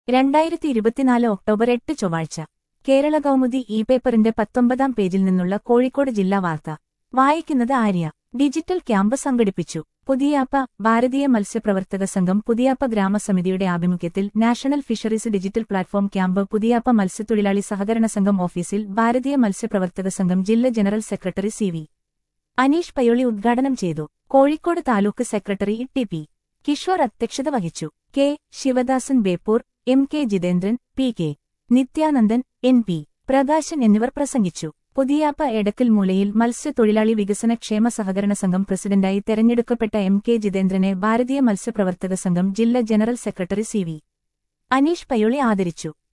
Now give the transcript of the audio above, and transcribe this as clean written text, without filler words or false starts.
2024 October 8 ചൊവ്വാഴ്ച കേരള കൗമുദി പേപ്പറിന്റെ 19-ാം പേജിൽ നിന്നുള്ള കോഴിക്കോട് ജില്ലാ വാർത്ത വായിക്കുന്നത് ആര്യ. ഡിജിറ്റൽ ക്യാമ്പ് സംഘടിപ്പിച്ചു. പുതിയാപ്പ ഭാരതീയ മത്സ്യപ്രവർത്തക സംഘം പുതിയാപ്പ ഗ്രാമസമിതിയുടെ ആഭിമുഖ്യത്തിൽ national fisheries digital platform camp Puthiyappa മത്സ്യത്തൊഴിലാളി സഹകരണ സംഘം ഓഫീസിൽ ഭാരതീയ മത്സ്യപ്രവർത്തക സംഘം ജില്ലാ general secretary C V. Aneesh Payyoli ഉദ്ഘാടനം ചെയ്തു. Kozhikode taluk secretary T P. കിഷോർ അധ്യക്ഷത വഹിച്ചു. K. Sivadasan Beypore, M K. Jithendran, P K. Nithyanandan, N P. Prakashan എന്നിവർ പ്രസംഗിച്ചു. പുതിയാപ്പ എടക്കൽ മൂലയിൽ മത്സ്യത്തൊഴിലാളി വികസന ക്ഷേമ സഹകരണ സംഘം പ്രസിഡന്റായി തെരഞ്ഞെടുക്കപ്പെട്ട എം.കെ. ജിതേന്ദ്രനെ ഭാരതീയ മത്സ്യപ്രവർത്തക സംഘം ജില്ലാ general secretary C V. Aneesh Payyoli ആദരിച്ചു.